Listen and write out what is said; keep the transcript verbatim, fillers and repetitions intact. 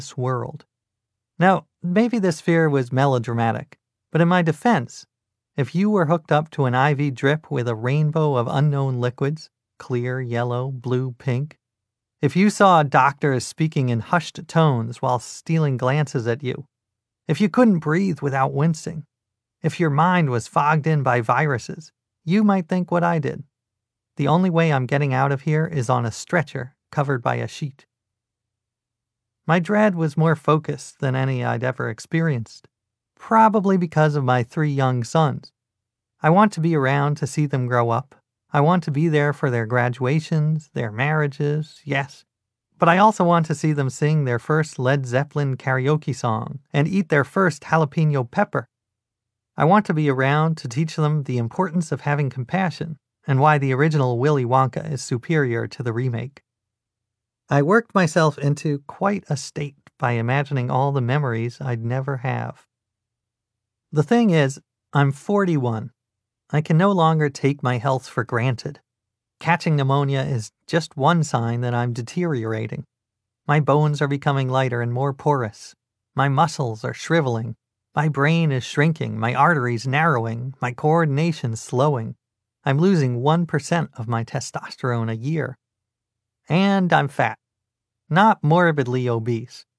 this world. Now, maybe this fear was melodramatic, but in my defense, if you were hooked up to an I V drip with a rainbow of unknown liquids, clear, yellow, blue, pink, if you saw doctors speaking in hushed tones while stealing glances at you, if you couldn't breathe without wincing, if your mind was fogged in by viruses, you might think what I did. The only way I'm getting out of here is on a stretcher covered by a sheet. My dread was more focused than any I'd ever experienced, probably because of my three young sons. I want to be around to see them grow up. I want to be there for their graduations, their marriages, yes. But I also want to see them sing their first Led Zeppelin karaoke song and eat their first jalapeno pepper. I want to be around to teach them the importance of having compassion and why the original Willy Wonka is superior to the remake. I worked myself into quite a state by imagining all the memories I'd never have. The thing is, I'm forty-one. I can no longer take my health for granted. Catching pneumonia is just one sign that I'm deteriorating. My bones are becoming lighter and more porous. My muscles are shriveling. My brain is shrinking. My arteries narrowing. My coordination slowing. I'm losing one percent of my testosterone a year. And I'm fat. Not morbidly obese,